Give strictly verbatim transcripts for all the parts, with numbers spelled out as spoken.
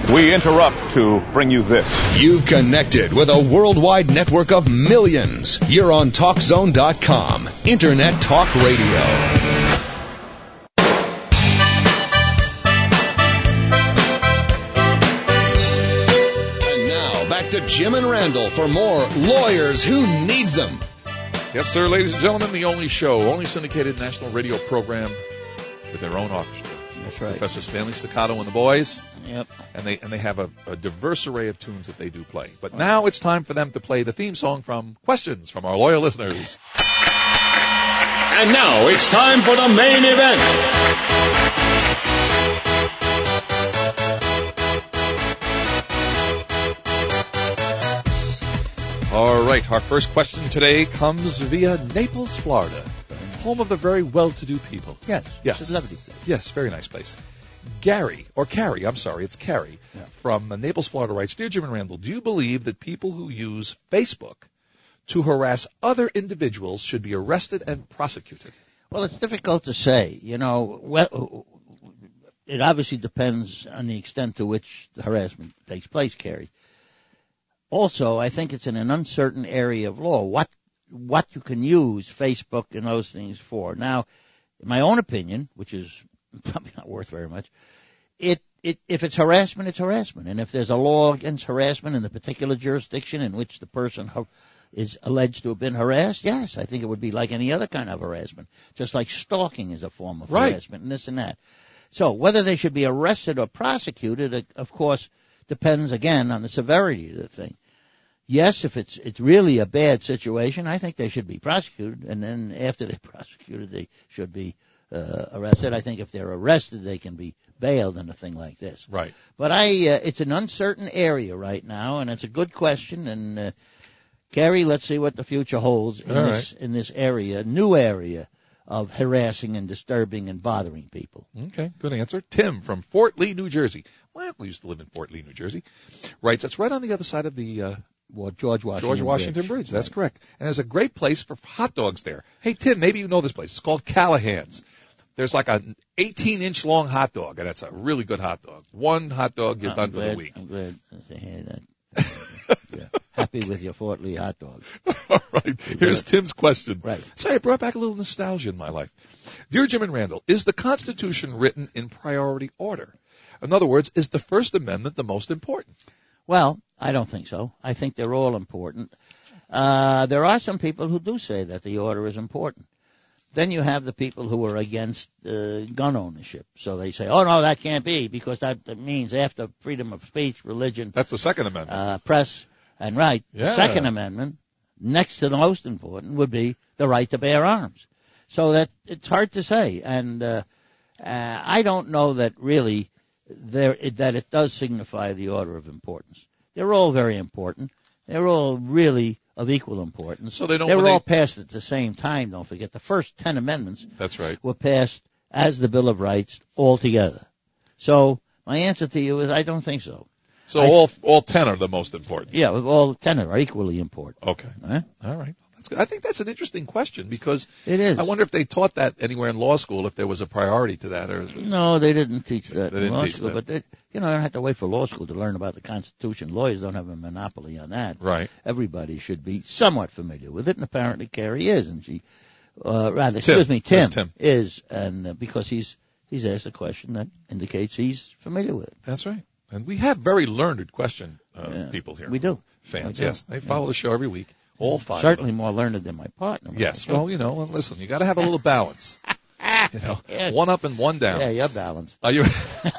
We interrupt to bring you this. You've connected with a worldwide network of millions. You're on Talk Zone dot com, Internet Talk Radio. To Jim and Randall for more Lawyers Who Needs Them. Yes, sir, ladies and gentlemen, the only show, only syndicated national radio program with their own orchestra. That's right. Professor Stanley Staccato and the boys. Yep. And they and they have a, a diverse array of tunes that they do play. But now it's time for them to play the theme song from questions from our loyal listeners. And now it's time for the main event. All right, our first question today comes via Naples, Florida, home of the very well-to-do people. Yes, yes, it's a lovely place. Yes, very nice place. Gary, or Carrie, I'm sorry, it's Carrie, yeah. from Naples, Florida writes, Dear Jim and Randall, do you believe that people who use Facebook to harass other individuals should be arrested and prosecuted? Well, it's difficult to say. You know, well, it obviously depends on the extent to which the harassment takes place, Carrie. Also, I think it's in an uncertain area of law, what what you can use Facebook and those things for. Now, in my own opinion, which is probably not worth very much, it, it if it's harassment, it's harassment. And if there's a law against harassment in the particular jurisdiction in which the person ha- is alleged to have been harassed, yes, I think it would be like any other kind of harassment, just like stalking is a form of right. harassment and this and that. So whether they should be arrested or prosecuted, of course, depends, again, on the severity of the thing. Yes, if it's it's really a bad situation, I think they should be prosecuted, and then after they're prosecuted, they should be uh, arrested. I think if they're arrested, they can be bailed in a thing like this. Right. But I, uh, it's an uncertain area right now, and it's a good question. And uh, Gary, let's see what the future holds in All this right. in this area, new area of harassing and disturbing and bothering people. Okay, good answer. Tim from Fort Lee, New Jersey. My uncle used to live in Fort Lee, New Jersey. Writes, it's right on the other side of the uh, well, George Washington George Washington Bridge. Bridge. That's right. correct. And there's a great place for hot dogs there. Hey, Tim, maybe you know this place. It's called Callahan's. There's like an eighteen-inch long hot dog, and it's a really good hot dog. One hot dog, you're I'm done glad, for the week. I'm glad to hear that. Yeah. Happy with your Fort Lee hot dog. All right. Here's Tim's question. Right. Sorry, it brought back a little nostalgia in my life. Dear Jim and Randall, is the Constitution written in priority order? In other words, is the First Amendment the most important? Well, I don't think so. I think they're all important. Uh, there are some people who do say that the order is important. Then you have the people who are against uh, gun ownership. So they say, oh, no, that can't be because that, that means after freedom of speech, religion, That's the Second Amendment. uh, press, and right. Yeah. The Second Amendment, next to the most important, would be the right to bear arms. So that it's hard to say. And uh, uh, I don't know that really there it, that it does signify the order of importance. They're all very important. They're all really of equal importance. So they don't. They were when all they, passed at the same time. Don't forget, the first ten amendments That's right. were passed as the Bill of Rights all together. So my answer to you is I don't think so. So I, all all ten are the most important. Yeah, all ten are equally important. Okay. Huh? All right. That's good. I think that's an interesting question because It is. I wonder if they taught that anywhere in law school, if there was a priority to that. or No, they didn't teach that They in didn't law teach school. that. But they, you know, I don't have to wait for law school to learn about the Constitution. Lawyers don't have a monopoly on that. Right. Everybody should be somewhat familiar with it, and apparently Carrie is, and she, uh, rather, Tim. excuse me, Tim, Yes, Tim. is, and uh, because he's he's asked a question that indicates he's familiar with it. That's right. And we have very learned question uh, Yeah, people here. we do. Fans, We do. yes. They follow Yeah. the show every week. All five. Certainly of them. more learned than my partner. Yes. Well, you know, and listen, you got to have a little balance. You know, Yeah. one up and one down. Yeah, you're balanced. Are you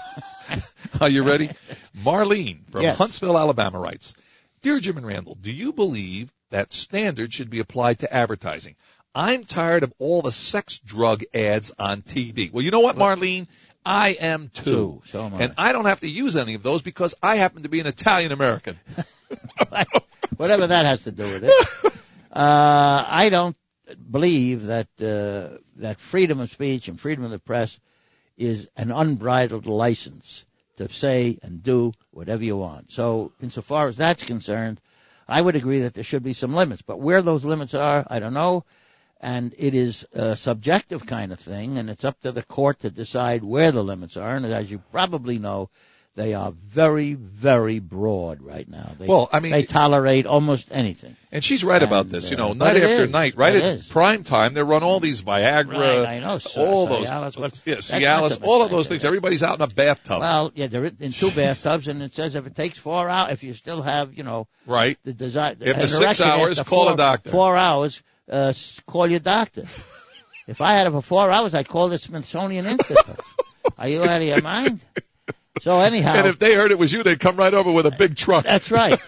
Are you ready? Marlene from Yes. Huntsville, Alabama writes, Dear Jim and Randall, do you believe that standards should be applied to advertising? I'm tired of all the sex drug ads on T V. Well, you know what, Marlene? I am too. Too. So am I. And I don't have to use any of those because I happen to be an Italian American. Whatever that has to do with it. Uh, I don't believe that uh, that freedom of speech and freedom of the press is an unbridled license to say and do whatever you want. So insofar as that's concerned, I would agree that there should be some limits. But where those limits are, I don't know. And it is a subjective kind of thing, and it's up to the court to decide where the limits are. And as you probably know, They are very, very broad right now. They, Well, I mean- they tolerate almost anything. And she's right And, about this. You know, uh, night but it after is. night, right It at is. prime time, they run all these Viagra, Right, I know, so- all Cialis, those, what- yeah, that's not Cialis, the all of mistake those of things. it. Everybody's out in a bathtub, Well, yeah, they're in two bathtubs, and it says if it takes four hours, if you still have, you know, right? the desire, After six hours, call a doctor. Four hours, uh, s- call your doctor. If I had it for four hours, I'd call the Smithsonian Institute. Are you out of your mind? So anyhow, And if they heard it was you, they'd come right over with a big truck. that's right.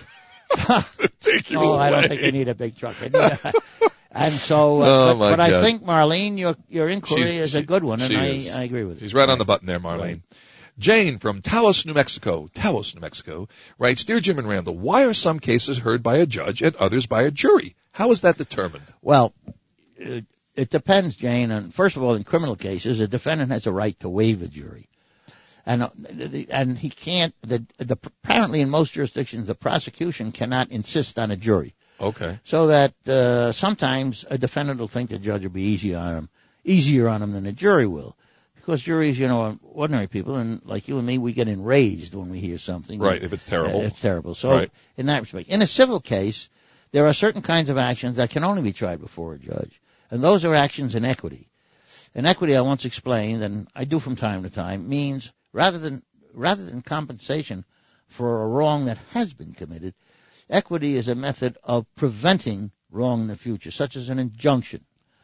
Take you Oh, away. I don't think they need a big truck. They need a- and so, uh, Oh, but, my but I God. think, Marlene, your your inquiry She's- is she- a good one, and she I, is. I agree with it. She's right on the button there, Marlene. Jane from Taos, New Mexico, Taos, New Mexico, writes, Dear Jim and Randall, why are some cases heard by a judge and others by a jury? How is that determined? Well, it, it depends, Jane. And first of all, in criminal cases, a defendant has a right to waive a jury. And uh, the, and he can't. The, the apparently in most jurisdictions, the prosecution cannot insist on a jury, Okay. so that uh, sometimes a defendant will think the judge will be easy on him, easier on him than a jury will, because juries, you know, are ordinary people, and like you and me, we get enraged when we hear something. Right, if it's terrible. Uh, it's terrible. So Right. in that respect, in a civil case, there are certain kinds of actions that can only be tried before a judge, and those are actions in equity. And equity, I once explained, and I do from time to time, means rather than rather than compensation for a wrong that has been committed, equity is a method of preventing wrong in the future, such as an injunction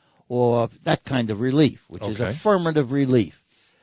or that kind of relief, which is Okay. affirmative relief.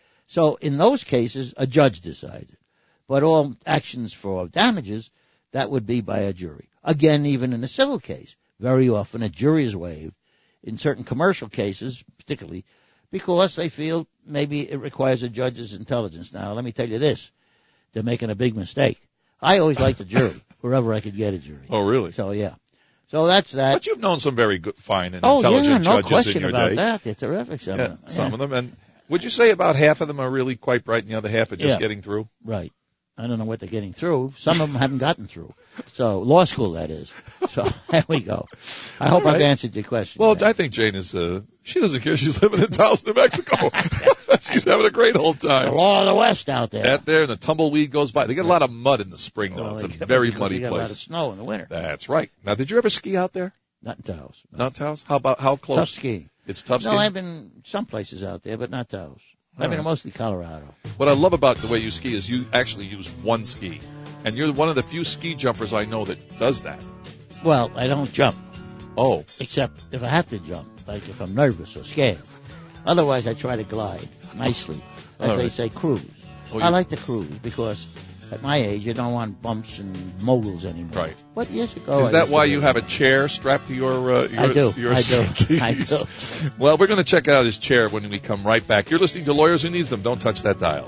So in those cases, a judge decides it. But all actions for damages, that would be by a jury. Again, even in a civil case, very often a jury is waived in certain commercial cases, particularly because they feel maybe it requires a judge's intelligence. Now, let me tell you this. They're making a big mistake. I always liked a jury, wherever I could get a jury. Oh, really? So, yeah. So that's that. But you've known some very good, fine and Oh, intelligent yeah, no judges question in your about day. that. They're terrific, some Yeah, of them. some Yeah. of them. And would you say about half of them are really quite bright and the other half are just Yeah. getting through? Right. I don't know what they're getting through. Some of them haven't gotten through. So, law school, that is. So, there we go. I hope All right. I've answered your question. Well, man. I think Jane is, uh, she doesn't care. She's living in Taos, New Mexico. She's having a great old the time. law of the West out there. Out there, and the tumbleweed goes by. They get a lot of mud in the spring, though. Well, It's a they get- very because muddy they get a lot of place. snow in the winter. That's right. Now, did you ever ski out there? Not in Taos. No. Not Taos? How about, how close? Tough skiing. It's tough No, skiing? I've been some places out there, but not Taos. I've been right. mostly Colorado. What I love about the way you ski is you actually use one ski. And you're one of the few ski jumpers I know that does that. Well, I don't jump, Oh, except if I have to jump, like if I'm nervous or scared. Otherwise, I try to glide nicely, like All they right. say, cruise. Oh, I you- like to cruise because at my age, you don't want bumps and moguls anymore. Right. But years ago, is I that used to why do you that. have a chair strapped to your uh, your, I do. your I do. skis? I do. Well, we're going to check out his chair when we come right back. You're listening to Lawyers Who Needs Them. Don't touch that dial.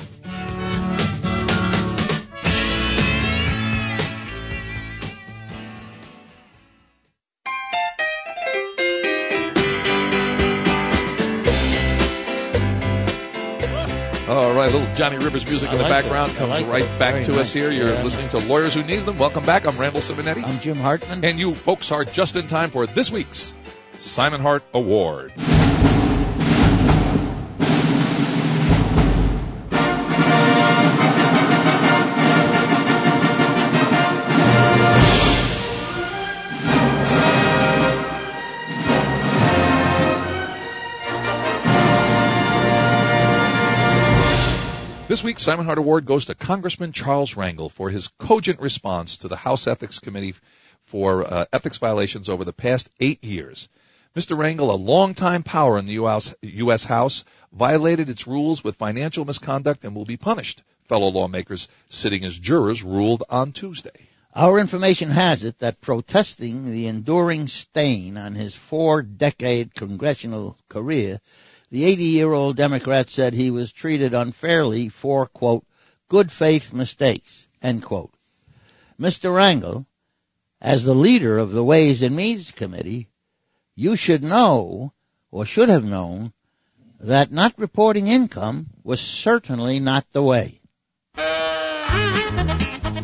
All right, a little Johnny Rivers music in I the like background it. I comes like right it. back Very to nice. us here. You're Yeah. listening to Lawyers Who Needs Them. Welcome back. I'm Randall Simonetti. I'm Jim Hartman. And you folks are just in time for this week's Simon Hart Award. This week's Simon Hart Award goes to Congressman Charles Rangel for his cogent response to the House Ethics Committee for uh, ethics violations over the past eight years. Mister Rangel, a longtime power in the U S, U S House, violated its rules with financial misconduct and will be punished, fellow lawmakers sitting as jurors ruled on Tuesday. Our information has it that protesting the enduring stain on his four-decade congressional career, the eighty-year-old Democrat said he was treated unfairly for, quote, good faith mistakes, end quote. Mister Rangel, as the leader of the Ways and Means Committee, you should know, or should have known, that not reporting income was certainly not the way.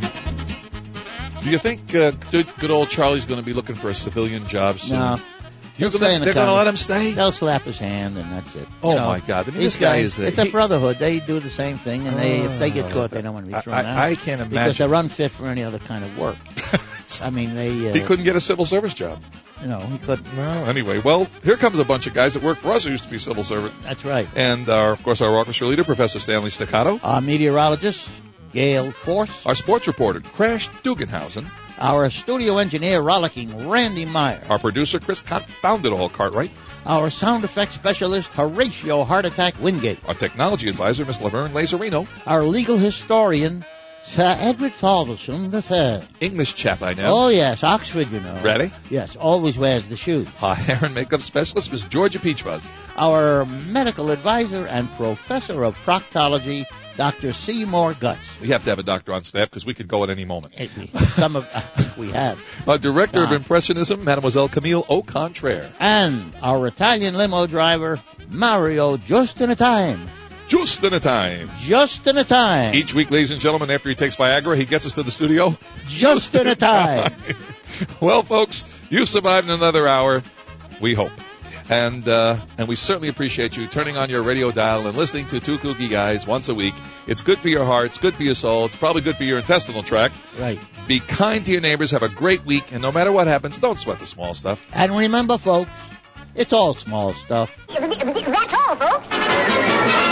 Do you think uh, good, good old Charlie's going to be looking for a civilian job soon? Now, He'll stay in the They're going to car. let him stay? They'll slap his hand, and that's it. Oh, You know, my God. I mean, these this guy guys, is a- It's a he- brotherhood. They do the same thing, and they if they get caught, they don't want to be thrown I, out. I, I can't Because imagine. they're unfit for any other kind of work. I mean, they... Uh, He couldn't get a civil service job. You know, he couldn't. No, anyway, well, here comes a bunch of guys that work for us who used to be civil servants. That's right. And, our, of course, our orchestra leader, Professor Stanley Staccato. Our meteorologist, Gail Force. Our sports reporter, Crash Dugenhausen. Our studio engineer, rollicking Randy Meyer. Our producer, Chris Confounded All Cartwright. Our sound effects specialist, Horatio Heart Attack Wingate. Our technology advisor, Miss Laverne Lazarino. Our legal historian, Sir Edward Falderson the third. English chap, I know. Oh, yes, Oxford, you know. Ready? Yes, always wears the shoes. Our hair and makeup specialist, Miss Georgia Peachfuzz. Our medical advisor and professor of proctology, Doctor Seymour Guts. We have to have a doctor on staff because we could go at any moment. It- Some of, I think we have. Our director of Don. Impressionism, Mademoiselle Camille Au Contraire. And our Italian limo driver, Mario, just in a time. Just in a time. Just in a time. Each week, ladies and gentlemen, after he takes Viagra, he gets us to the studio. Just in a time. Well, folks, you've survived another hour, we hope. And uh, and we certainly appreciate you turning on your radio dial and listening to Two Kooky Guys once a week. It's good for your heart. It's good for your soul. It's probably good for your intestinal tract. Right. Be kind to your neighbors. Have a great week. And no matter what happens, don't sweat the small stuff. And remember, folks, it's all small stuff. That's all, folks.